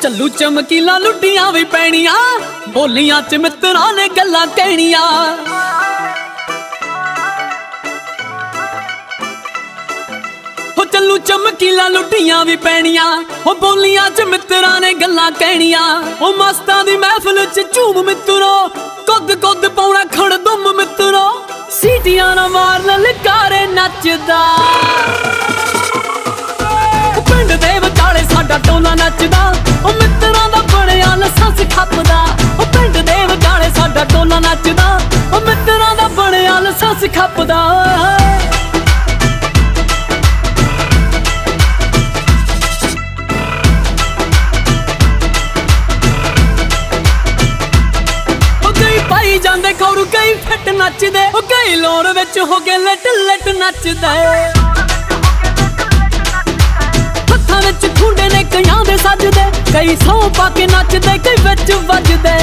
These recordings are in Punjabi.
ਚੱਲੂ ਚਮਕੀਲਾ ਲੁੱਡੀਆਂ ਵੀ ਪੈਣੀਆਂ, ਬੋਲੀਆਂ ਚ ਮਿੱਤਰਾਂ ਨੇ ਗੱਲਾਂ ਕਹਿਣੀਆਂ। ਹੋ ਚੱਲੂ ਚਮਕੀਲਾ ਲੁੱਡੀਆਂ ਵੀ ਪੈਣੀਆਂ, ਹੋ ਬੋਲੀਆਂ ਚ ਮਿੱਤਰਾਂ ਨੇ ਗੱਲਾਂ ਕਹਿਣੀਆਂ। ਉਹ ਮਸਤਾਂ ਦੀ ਮਹਿਫਲ ਚ ਝੂਮ ਮਿੱਤਰੋ, ਕੁੱਦ ਕੁੱਦ ਪਾਉਣਾ ਖੜਦੁੰਮ ਮਿੱਤਰੋ। ਸੀਟੀਆਂ ਨਾ ਮਾਰ ਲਲਕਾਰੇ ਨੱਚਦਾ, ਪਿੰਡ ਦੇ ਵਿਚਾਲੇ ਸਾਡਾ ਟੋਲਾ ਨੱਚਦਾ। ਉਹ ਮਿੱਤਰਾਂ ਦਾ ਬਣਿਆ ਲਾਇਸੈਂਸ ਖੱਪਦਾ, ਉਹ ਪਿੰਡ ਦੇ ਵਿਚਾਲੇ ਸਾਡਾ ਟੋਲਾ ਨੱਚਦਾ। ਉਹ ਮਿੱਤਰਾਂ ਦਾ ਬਣਿਆ ਲਾਇਸੈਂਸ ਖੱਪਦਾ। ਪਾਈ ਜਾਂਦੇ ਖੌਰੂ ਕਈ ਫਿੱਟ ਨੱਚਦੇ, ਉਹ ਕਈ ਲੋਰ ਵਿੱਚ ਹੋ ਕੇ ਲਿਟ ਲਿਟ ਨੱਚਦੇ। ਹੱਥਾਂ ਵਿੱਚ ਖੁੰਡੇ ਨੇ ਕਈਆਂ ਦੇ ਸੱਜਦੇ, ਕਈ ਸੌਂ ਪਾ ਕੇ ਨੱਚਦੇ, ਕਈ ਵਿੱਚ ਵੱਜਦੇ।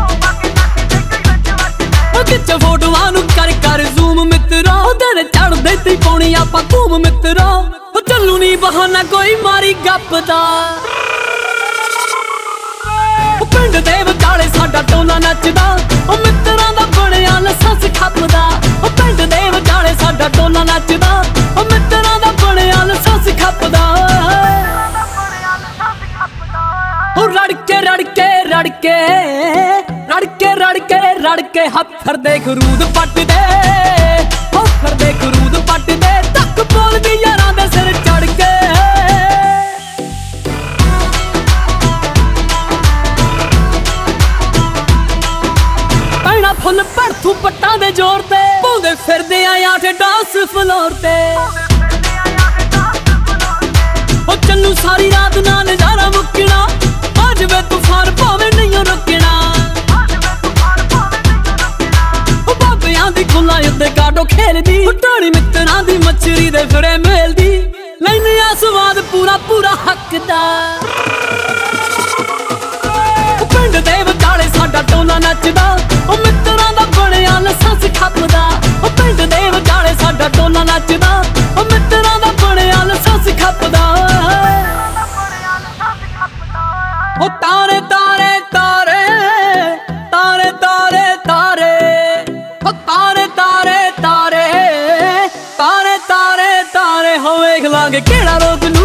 ਉਹ ਖਿੱਚ ਫੋਟੋਆਂ ਨੂੰ ਕਰ ਕਰ ਜ਼ੂਮ ਮਿੱਤਰੋ, ਦਿਨ ਚੜ੍ਹਦੇ ਤੀ ਪਾਉਣੀ ਆਪਾਂ ਧੂਮ ਮਿੱਤਰੋ। ਉਹ ਚੱਲੂ ਨੀ ਬਹਾਨਾ ਕੋਈ ਮਾਰੀ ਗੱਪ ਦਾ, ਉਹ ਪਿੰਡ ਦੇ ਵਿਚਾਲੇ ਸਾਡਾ ਟੋਲਾ ਨੱਚਦਾ। ਉਹ ਮਿੱਤਰਾਂ ਦਾ ਬਣਿਆ ਲਾਇਸੈਂਸ ਖੱਪਦਾ, ਉਹ ਪਿੰਡ ਦੇ ਵਿਚਾਲੇ ਸਾਡਾ ਟੋਲਾ ਨੱਚਦਾ। ਉਹ ਮਿੱਤਰਾਂ ਦਾ ਬਣਿਆ ਲਾਇਸੈਂਸ ਖੱਪਦਾ। ਉਹ ਰੜਕੇ ਰੜਕੇ ਰੜਕੇ ਰੜਕੇ ਰੜਕੇ ਰੜਕੇ ਹੱਥਰ ਦੇ ਖਰੂਦ ਪੱਟਦੇ, ਹੱਥਰ ਦੇ ਖਰੂਦ ਪੱਟਦੇ। ਤੱਕ ਬੋਲਦੀ ਯਾਰਾਂ ਦੇ ਸਿਰ ਚੜ ਕੇ, ਫੁੱਲ ਭੜਥੂ ਪੱਟਾਂ ਦੇ ਜ਼ੋਰ ਤੇ, ਪਾਉਂਦੇ ਫਿਰਦੇ ਆ ਤੇ ਡਾਂਸ ਫਲੋਰ ਤੇ। ਉਹ ਚੱਲੂ ਸਾਰੀ ਰਾਤ ਨਾਲ ਨਜ਼ਾਰਾ ਮੁੱਕਣਾ, ਆ ਜਾਵੇ ਤੂਫਾਨ ਭਾਵੇਂ ਨਹੀਂ ਰੁਕਣਾ। ਉਹ ਬਾਬਿਆਂ ਦੀ ਖੁੱਲਾ ਉੱਤੇ ਕਾਟੋ ਖੇਲਦੀ, ਉਹ ਢਾਣੀ ਮਿੱਤਰਾਂ ਦੀ ਮੱਛਰੀ ਦੇ ਫਿਰੇ ਮੇਲਦੀ। ਲੈਨੇ ਆ ਸਵਾਦ ਪੂਰਾ ਪੂਰਾ ਹੱਕ ਦਾ, ਉਹ ਪਿੰਡ ਦੇ ਵਿਚਾਲੇ ਸਾਡਾ ਟੋਲਾ ਨੱਚਦਾ। ਉਹ ਮਿੱਤਰਾਂ ਦਾ ਬਣਿਆ ਲਾਇਸੈਂਸ ਖੱਪਦਾ, ਉਹ ਪਿੰਡ ਦੇ ਵਿਚਾਲੇ ਸਾਡਾ ਟੋਲਾ ਨੱਚਦਾ। ਉਹ ਮਿੱਤਰਾਂ ਦਾ ਬਣਿਆ ਲਾਇਸੈਂਸ ਖੱਪਦਾ। ਉਹ ਤਾਰੇ ਤਾਰੇ ਤਾਰੇ ਤਾਰੇ ਤਾਰੇ ਤਾਰੇ, ਉਹ ਤਾਰੇ ਤਾਰੇ ਤਾਰੇ ਤਾਰੇ ਤਾਰੇ ਤਾਰੇ। ਹੋ ਵੇਖ ਲਾਂਗੇ ਕਿਹੜਾ ਰੋਗ